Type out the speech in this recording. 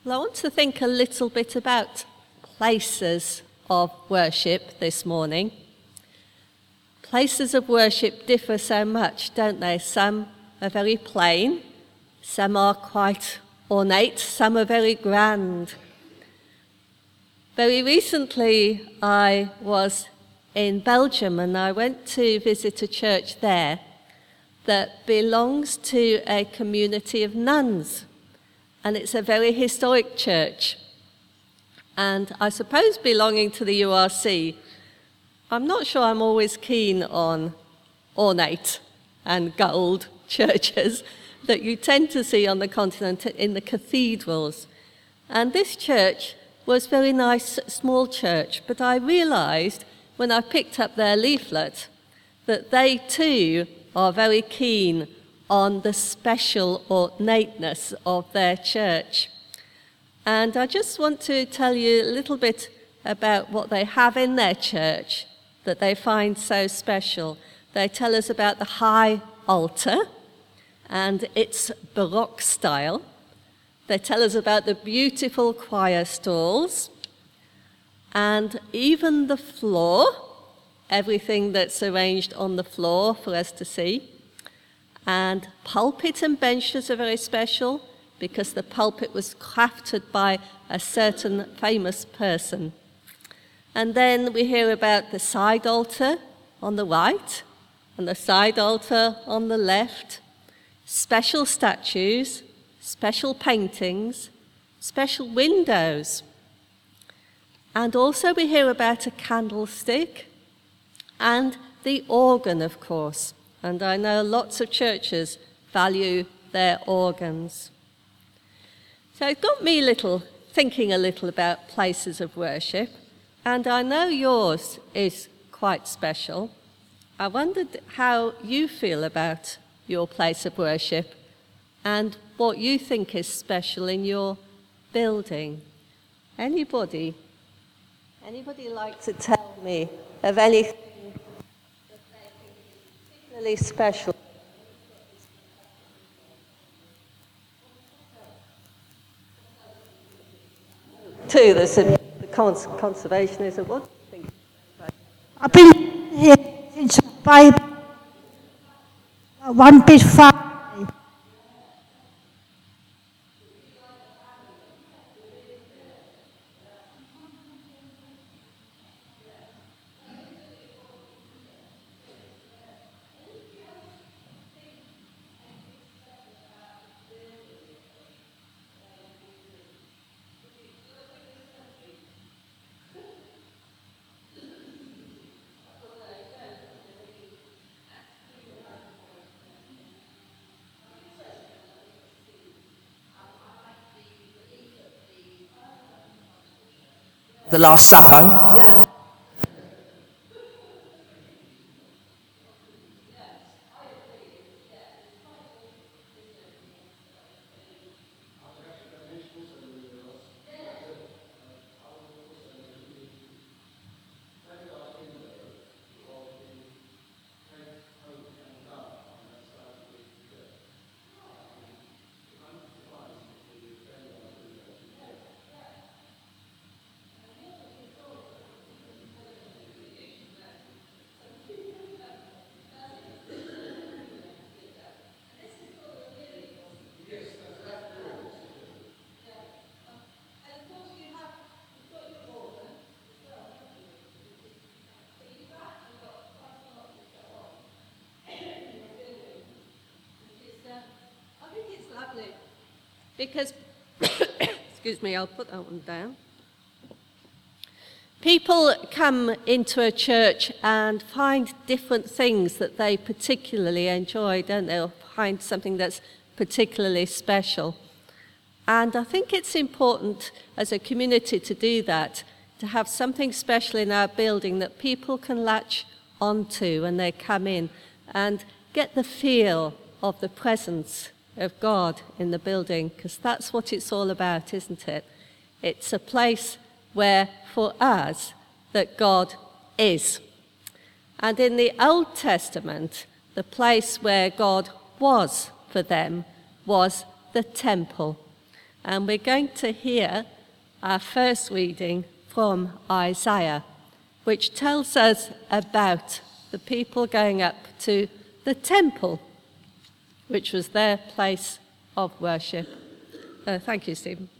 Well, I want to think a little bit about places of worship this morning. Places of worship differ so much, don't they? Some are very plain, some are quite ornate, some are very grand. Very recently, I was in Belgium and I went to visit a church there that belongs to a community of nuns. And it's a very historic church. And I suppose belonging to the URC, I'm not sure I'm always keen on ornate and gold churches that you tend to see on the continent in the cathedrals. And this church was a very nice, small church, but I realised when I picked up their leaflet that they too are very keen on the special ornateness of their church. And I just want to tell you a little bit about what they have in their church that they find so special. They tell us about the high altar and its Baroque style. They tell us about the beautiful choir stalls and even the floor, everything that's arranged on the floor for us to see. And pulpit and benches are very special because the pulpit was crafted by a certain famous person. And then we hear about the side altar on the right and the side altar on the left, special statues, special paintings, special windows. And also we hear about a candlestick and the organ, of course. And I know lots of churches value their organs. So it got me thinking a little about places of worship. And I know yours is quite special. I wondered how you feel about your place of worship and what you think is special in your building. Anybody like to tell me of anything that they think is particularly special? Too, the conservationism. What do you think? I've been here since by 1:5. The Last Supper. Yeah. Because, excuse me, I'll put that one down. People come into a church and find different things that they particularly enjoy, don't they? Or find something that's particularly special. And I think it's important as a community to do that, to have something special in our building that people can latch onto when they come in and get the feel of the presence of God in the building, because that's what it's all about, isn't it? It's a place where, for us, that God is. And in the Old Testament, the place where God was for them was the temple. And we're going to hear our first reading from Isaiah, which tells us about the people going up to the temple, which was their place of worship. Thank you, Stephen.